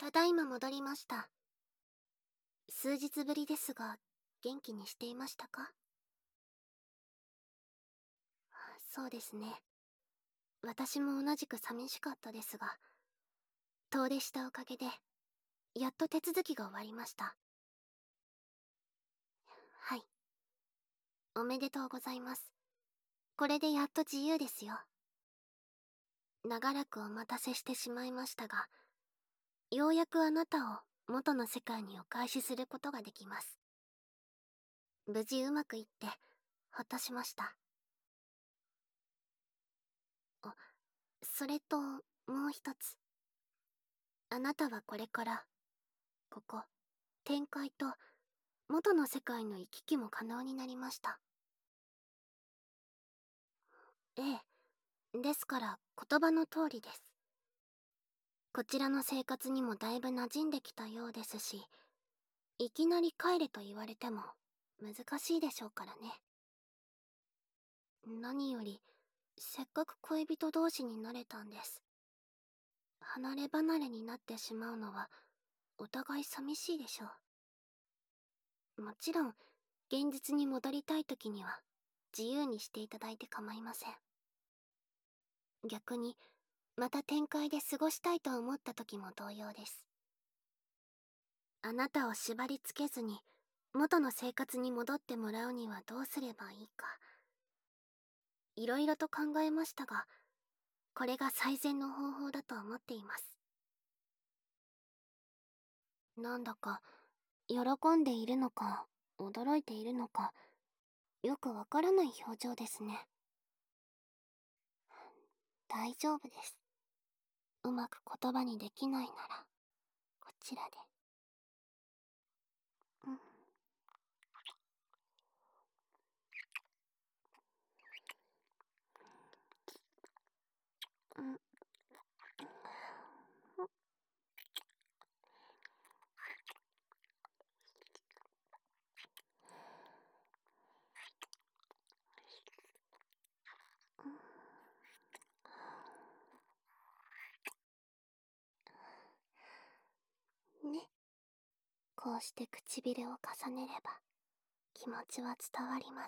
ただいま戻りました。数日ぶりですが、元気にしていましたか？そうですね。私も同じく寂しかったですが、遠出したおかげで、やっと手続きが終わりました。はい。おめでとうございます。これでやっと自由ですよ。長らくお待たせしてしまいましたが、ようやくあなたを元の世界にお返しすることができます。無事うまくいって、ほっとしました。あ、それと、もう一つ。あなたはこれから、ここ、天界と元の世界の行き来も可能になりました。ええ、ですから言葉の通りです。こちらの生活にもだいぶ馴染んできたようですし、いきなり帰れと言われても難しいでしょうからね。何より、せっかく恋人同士になれたんです。離れ離れになってしまうのはお互い寂しいでしょう。もちろん現実に戻りたい時には自由にしていただいて構いません。逆にまた展開で過ごしたいと思った時も同様です。あなたを縛り付けずに元の生活に戻ってもらうにはどうすればいいか、いろいろと考えましたが、これが最善の方法だと思っています。なんだか喜んでいるのか驚いているのか、よくわからない表情ですね。大丈夫です。うまく言葉にできないならこちらで。うん。うん。ね。こうして唇を重ねれば気持ちは伝わります。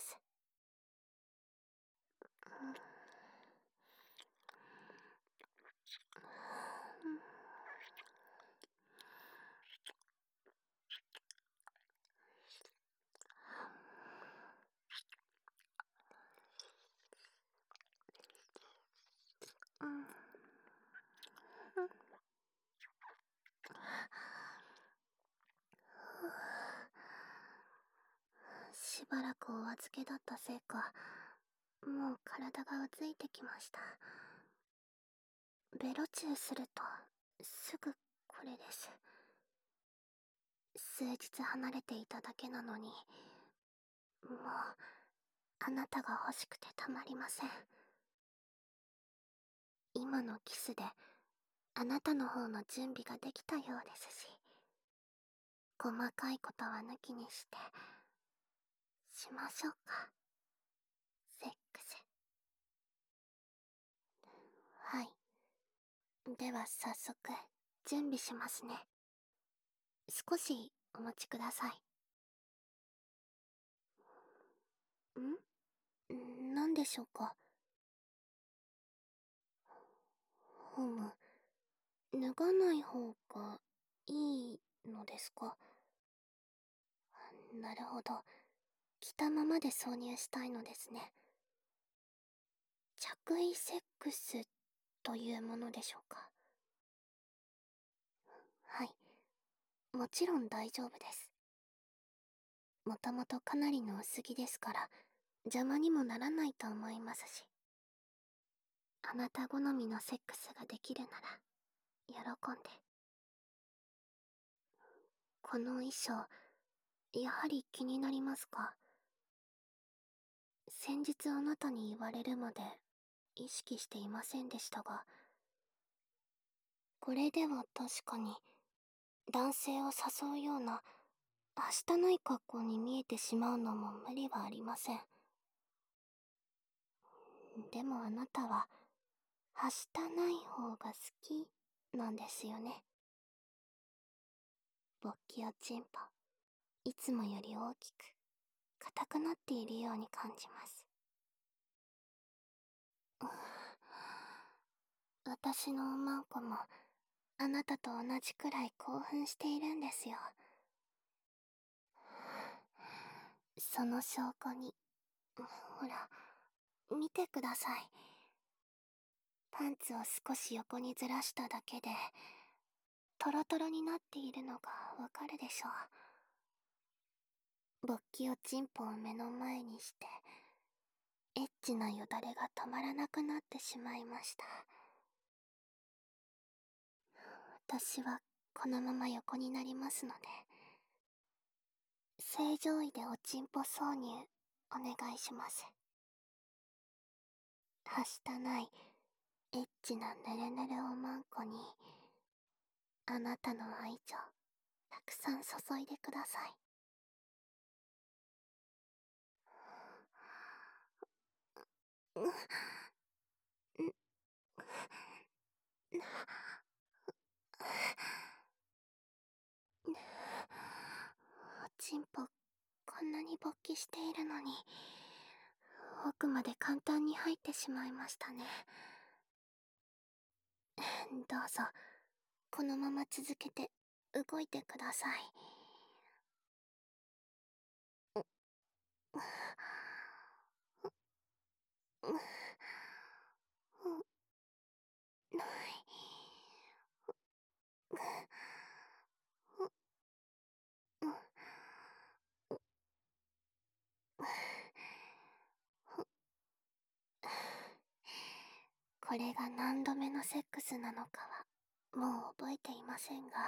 うん。しばらくお預けだったせいか、もう体がうついてきました。ベロチューするとすぐこれです。数日離れていただけなのに、もうあなたが欲しくてたまりません。今のキスであなたの方の準備ができたようですし、細かいことは抜きにしてしましょうか。セックス。はい。では早速準備しますね。少しお待ちください。何でしょうか？ふむ、脱がない方がいいのですか？なるほど。着たままで挿入したいのですね。着衣セックスというものでしょうか？はい。もちろん大丈夫です。もともとかなりの薄着ですから邪魔にもならないと思いますし、あなた好みのセックスができるなら喜んで。この衣装、やはり気になりますか？先日あなたに言われるまで意識していませんでしたが、これでは確かに男性を誘うようなはしたない格好に見えてしまうのも無理はありません。でもあなたははしたない方が好きなんですよね。 勃起おちんぽ、いつもより大きく硬くなっているように感じます。私のおまんこもあなたと同じくらい興奮しているんですよ。その証拠に、ほら、見てください。パンツを少し横にずらしただけでトロトロになっているのがわかるでしょう。勃起おちんぽを目の前にしてエッチなよだれが止まらなくなってしまいました。私はこのまま横になりますので、正常位でおちんぽ挿入お願いします。はしたないエッチなぬるぬるおまんこにあなたの愛情たくさん注いでください。おちんぽこんなに勃起しているのに奥まで簡単に入ってしまいましたね。どうぞこのまま続けて動いてください。これが何度目のセックスなのかはもう覚えていませんが、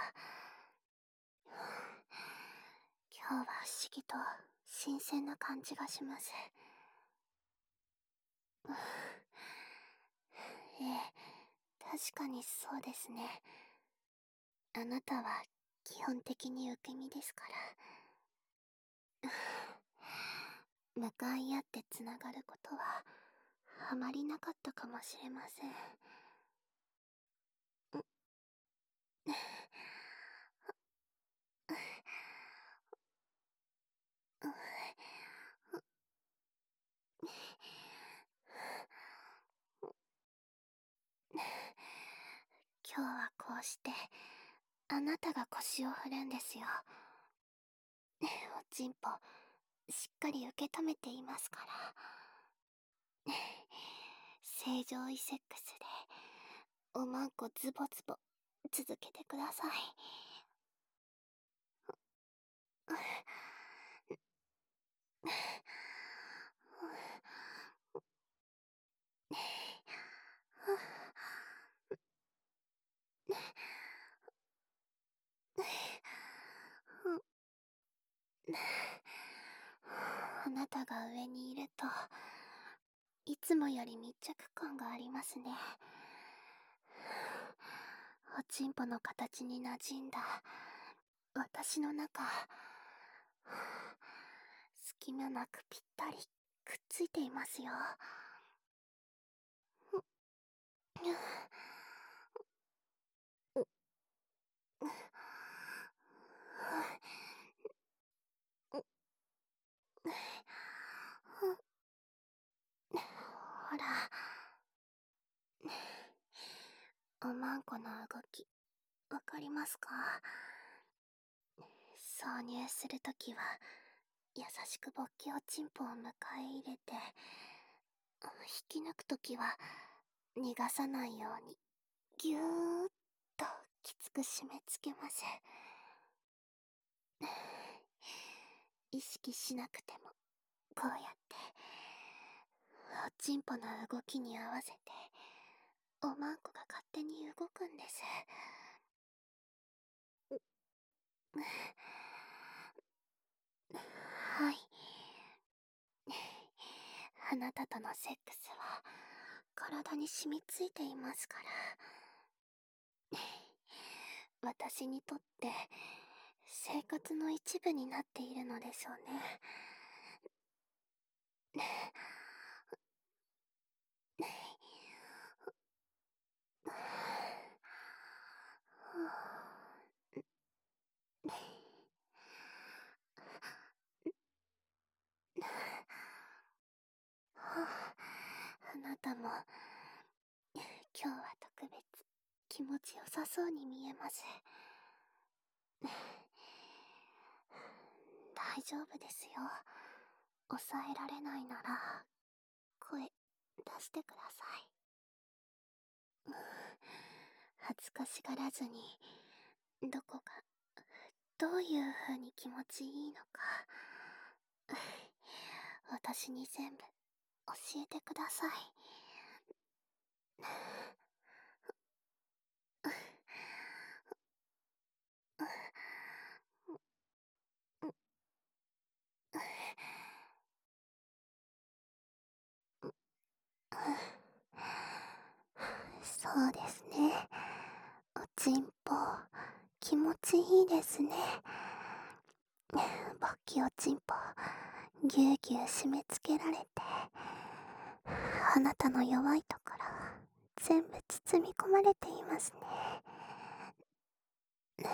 今日は不思議と新鮮な感じがします。ええ、確かにそうですね。あなたは基本的に受け身ですから。向かい合ってつながることはあまりなかったかもしれません。今日はこうしてあなたが腰を振るんですよ。おちんぽしっかり受け止めていますから。正常位セックスでおまんこズボズボ続けてください。あなたが上にいるといつもより密着感がありますね。おちんぽの形に馴染んだ私の中、隙間なくぴったりくっついていますよ。ほら、おまんこの動きわかりますか？挿入するときは優しく勃起おちんぽを迎え入れて、引き抜くときは逃がさないようにぎゅーっときつく締め付けます。意識しなくてもこうやっておちんぽの動きに合わせておまんこが勝手に動くんです。はい、あなたとのセックスは体に染みついていますから。私にとって生活の一部になっているのでしょうね。 気持ちよさそうに見えます。大丈夫ですよ。抑えられないなら声出してください。恥ずかしがらずに、どこがどういう風に気持ちいいのか私に全部教えてください。そうですね。おちんぽ気持ちいいですね。ぼっきおちんぽぎゅうぎゅう締め付けられて、あなたの弱いところ全部包み込まれていますね。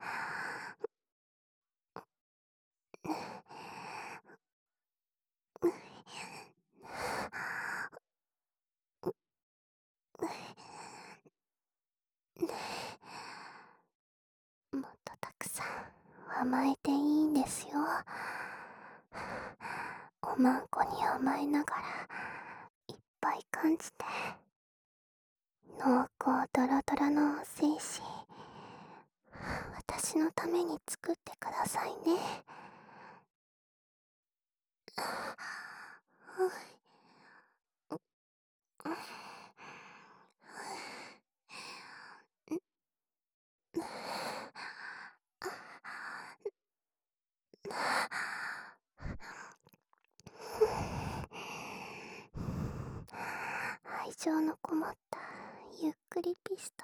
もっとたくさん甘えていいんですよ。おまんこに甘えながらいっぱい感じて、濃厚ドロドロの精子私のために作ってくださいね。愛情のこもったゆっくりピスト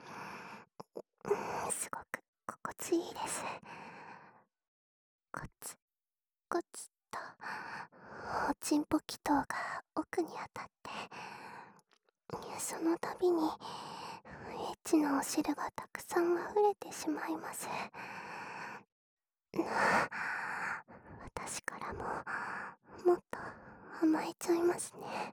ン、すごく心地いいです。コツコツとおちんぽ祈祷が奥に当たって、その度にエッチなお汁がたくさん溢れてしまいます。私からももっと甘えちゃいますね。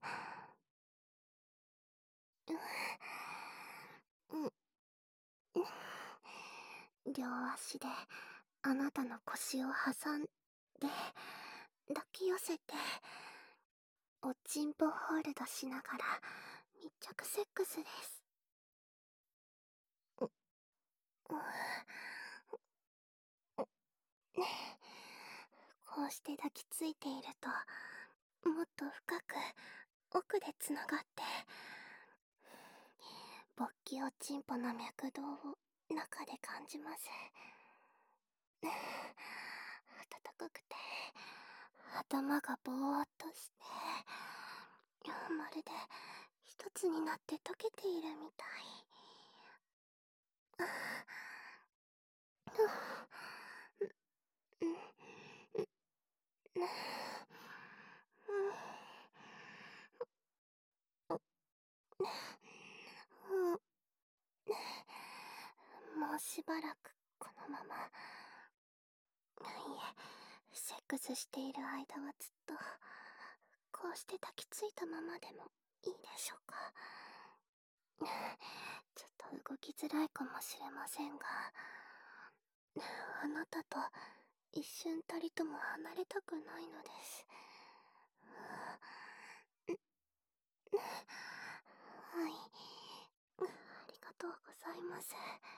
両足であなたの腰を挟んで抱き寄せて、おちんぽホールドしながら密着セックスです。こうして抱きついていると、もっと深く奥でつながって、勃起おちんぽの脈動を中で感じます。暖かくて頭がぼーっとして、まるで一つになって溶けているみたい。もうしばらくこのまま、いえ、セックスしている間はずっとこうして抱きついたままでもいいでしょうか。ちょっと動きづらいかもしれませんが、あなたと一瞬たりとも離れたくないのです。はい、ありがとうございます。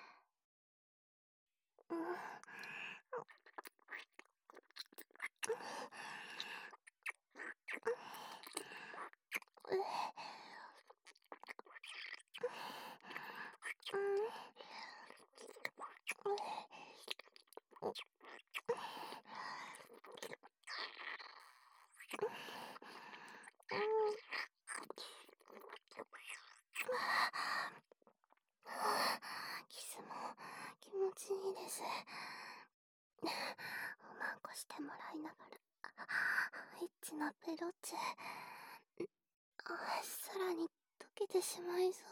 キスも気持ちいいです。おまんこしてもらいながらエッチなペロチェ、さらに溶けてしまいそう。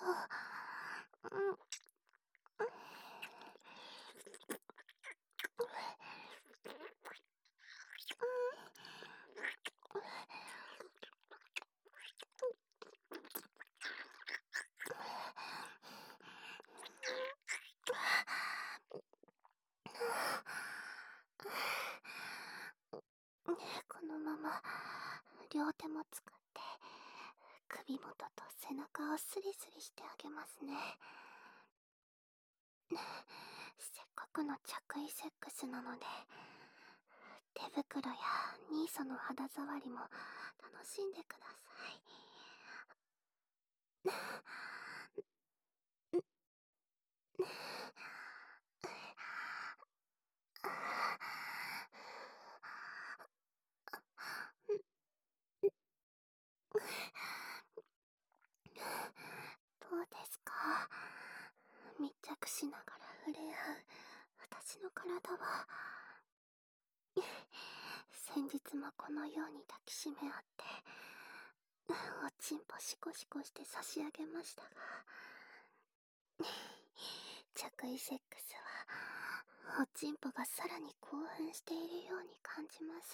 両手も使って首元と背中をスリスリしてあげますね。せっかくの着衣セックスなので、手袋やニーソの肌触りも楽しんでください。どうですか？密着しながら触れ合う私の体は、先日もこのように抱きしめ合っておちんぽシコシコして差し上げましたが、着衣セックスはおちんぽがさらに興奮しているように感じます。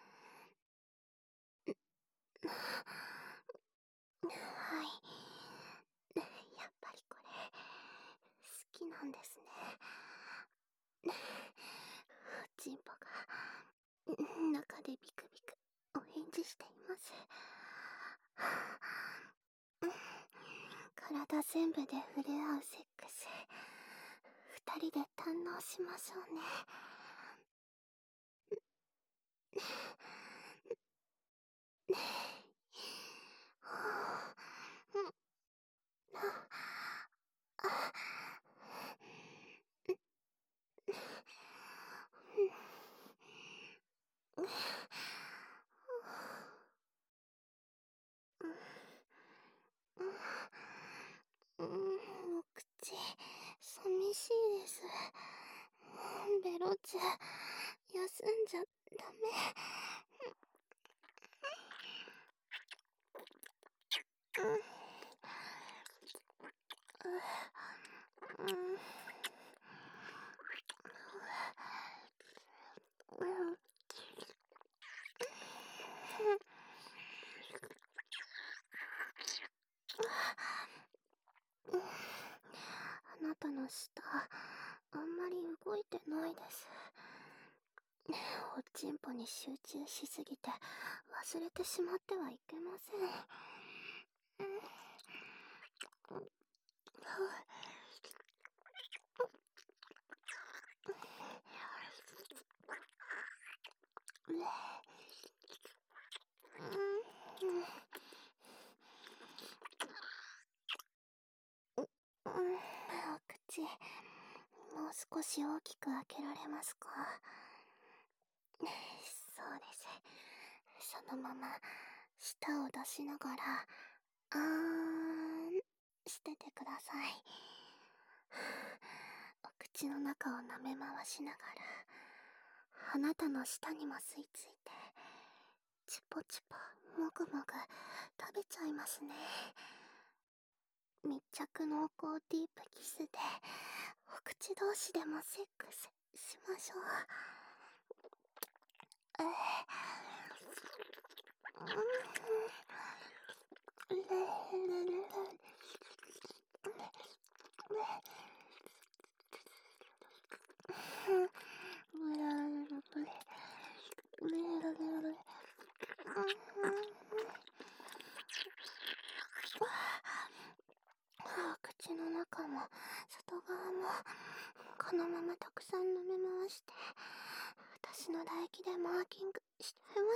はい、やっぱりこれ好きなんですね。おちんぽが中でビクビクお返事しています。体全部で触れ合うセックス、二人で堪能しましょうね。お口、寂しいです。ベロチェ、休んじゃダメ。あなたの舌、あんまり動いてないです。おちんぽに集中しすぎて忘れてしまってはいけません。お口、もう少し大きく開けられますか？そうです。そのまま舌を出しながらあーんしててください。お口の中を舐め回しながらあなたの舌にも吸い付いてチュポチュポもぐもぐ食べちゃいますね。密着濃厚ディープキスでお口同士でもセックスしましょう。口の中も外側もこのままたくさん飲み回して私の唾液でマーキングしちゃいます。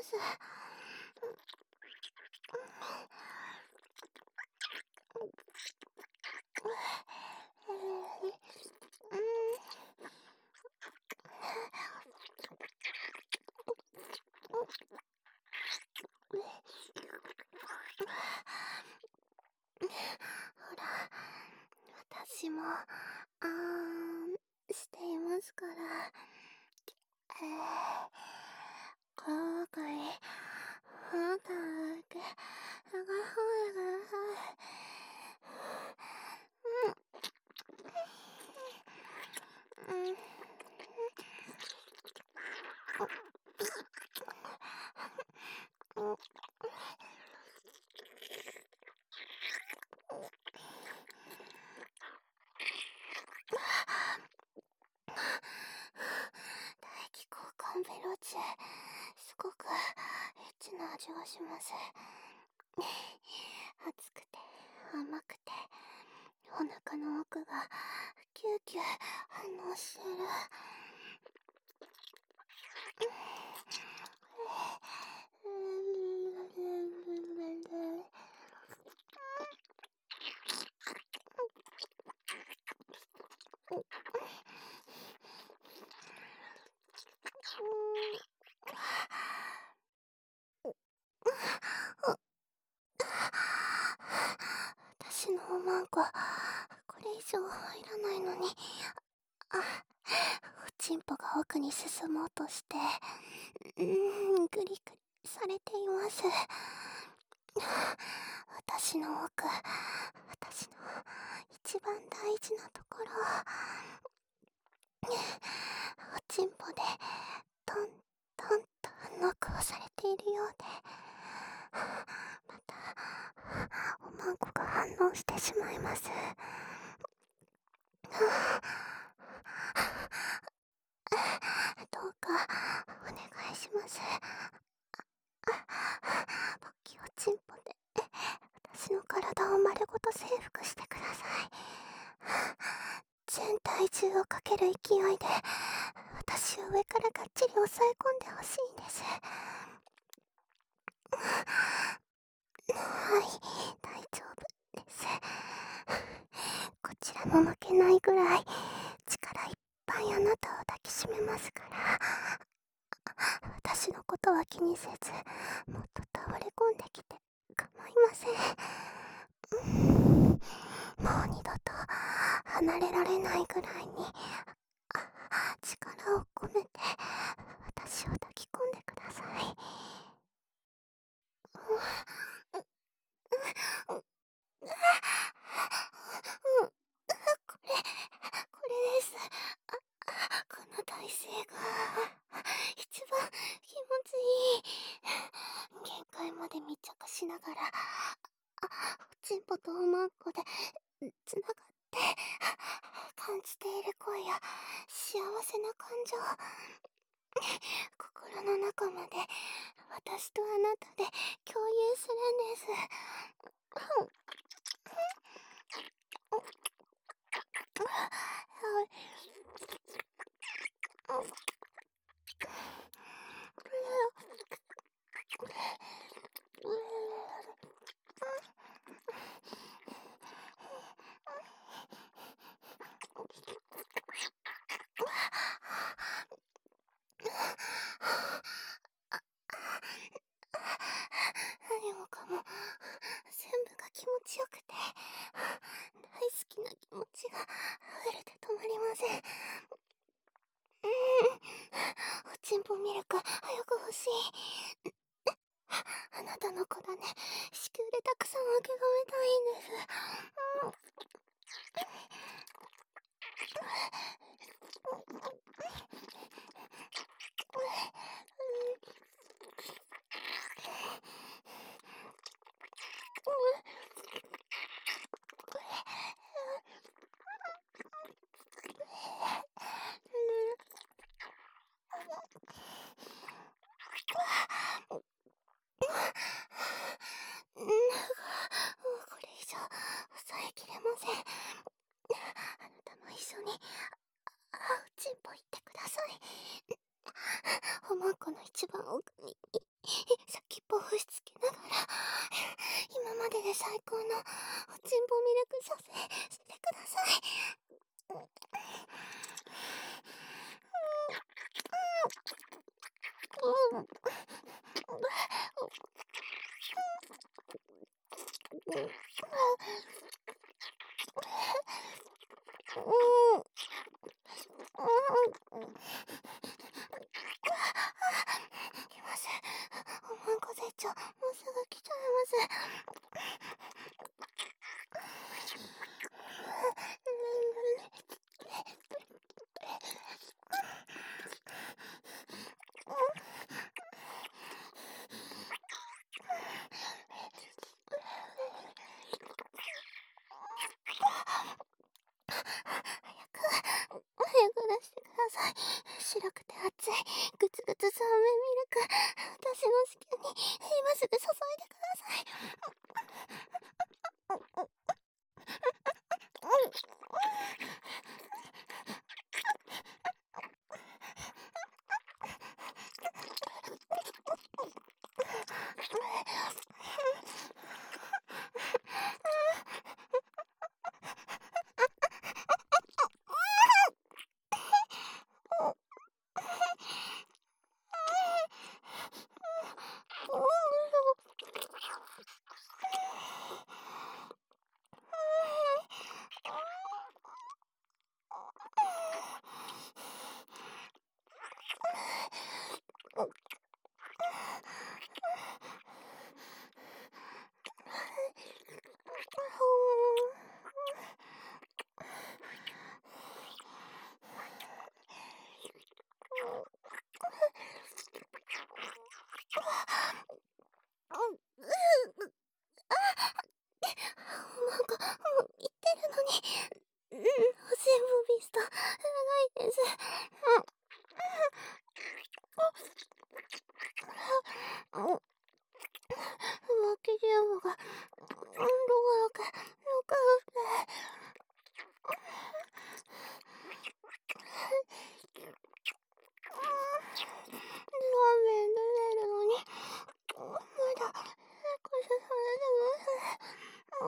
ほら、私もあーんしていますから。後悔、深く、唾液交換ベロチェ、すごくエッチなな味がします。熱くて甘くて、お腹の奥がキューキュー反応してる。私のおまんこ、これ以上入らないのに、おちんぽが奥に進もうとして、グリグリされています。私の奥、私の一番大事なところ、おちんぽでトントンとノックをされているようで、またおまんこが反応してしまいます。どうかお願いします。ポッキおちんぽで私の体を丸ごと征服してください。全体重をかける勢いで私を上からがっちり押さえ込んでほしいんです。はい、大丈夫です。こちらも負けないぐらい力いっぱいあなたを抱きしめますから、私のことは気にせず、もっと倒れ込んできて構いません。もう二度と離れられないぐらいに力を込めて私を抱き込んでください。これです。この体勢が一番気持ちいい。限界まで密着しながら、おちんぽとおまんこでつながって感じている恋や幸せな感情、心の中まで私とあなたで共有するんです。何もかも全部が気持ちよくて、大好きな気持ちが溢れて止まりません。おちんぽミルク早く欲しい。あなたの子だね、子宮でたくさん分け止めたいんです。これ以上抑えきれません。あなたも一緒におちんぽ行ってください。おまんこの一番奥に先っぽを押し付けながら、今までで最高のおちんぽミルク射精してください。来ます。おまんこ絶頂、もうすぐ来ちゃいます。早く出してください。白くて熱いグツグツ酸味ミルク、私の子宮に今です。浮気電話がどころかよくラーメン出れるのにまだセックスされてます。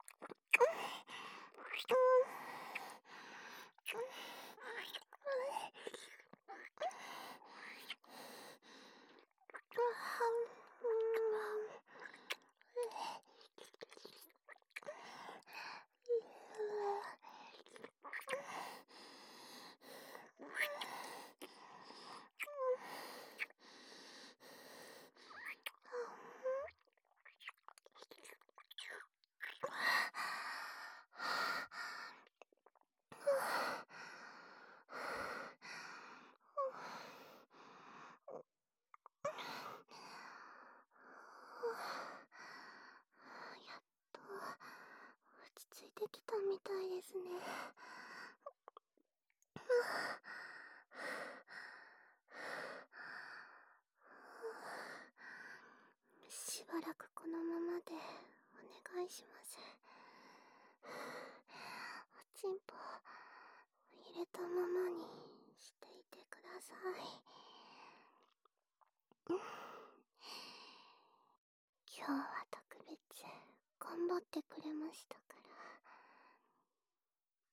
落ち着いてきたみたいですね。しばらくこのままでお願いします。おちんぽ入れたままにしていてください。今日は特別頑張ってくれましたから、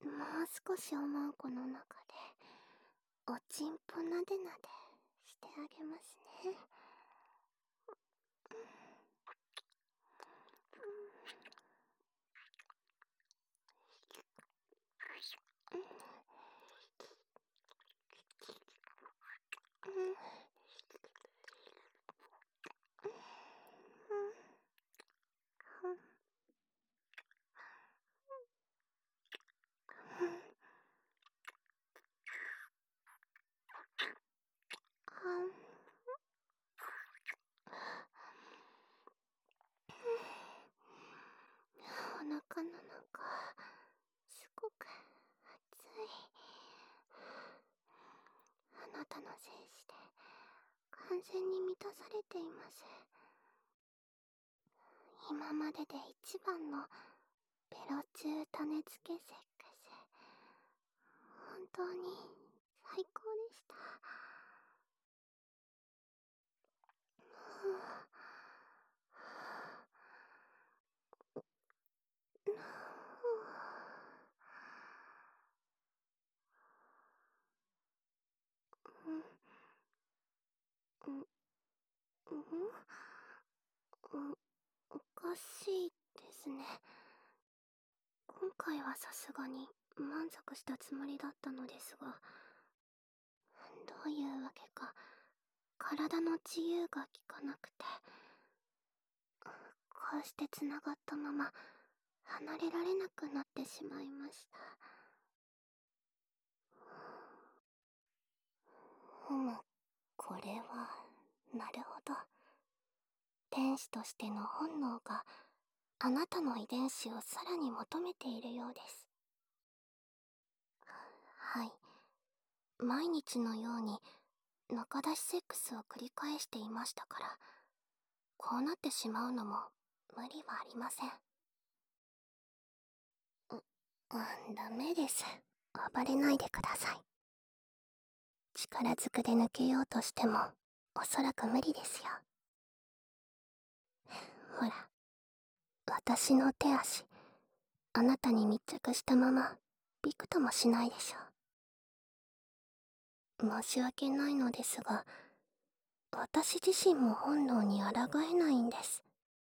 もう少しおまんこの中でおちんぽなでなでしてあげますね。お腹の中すごく熱い。あなたの精子で完全に満たされています。今までで一番のベロ中種付けセックス、本当に最高でした。おかしいですね。今回はさすがに満足したつもりだったのですが、どういうわけか体の自由が利かなくて、こうしてつながったまま離れられなくなってしまいました。これはなるほど。天使としての本能があなたの遺伝子をさらに求めているようです。はい。毎日のように中出しセックスを繰り返していましたから、こうなってしまうのも無理はありません。ダメです。暴れないでください。力ずくで抜けようとしてもおそらく無理ですよ。ほら、私の手足、あなたに密着したままびくともしないでしょう。申し訳ないのですが、私自身も本能に抗えないんです。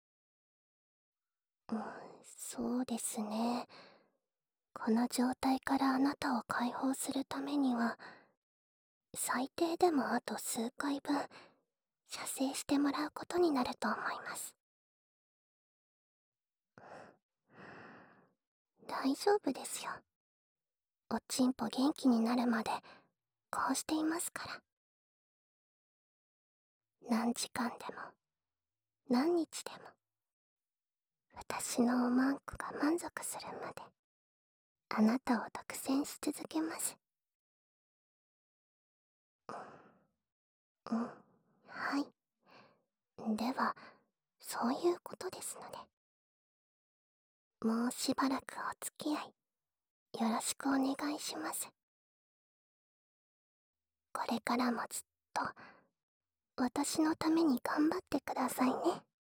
そうですね。この状態からあなたを解放するためには、最低でもあと数回分、射精してもらうことになると思います。大丈夫ですよ。おちんぽ元気になるまで、こうしていますから。何時間でも、何日でも、私のおまんこが満足するまで、あなたを独占し続けます。 うん、はい。では、そういうことですので、もうしばらくお付き合い、よろしくお願いします。これからもずっと、私のために頑張ってくださいね。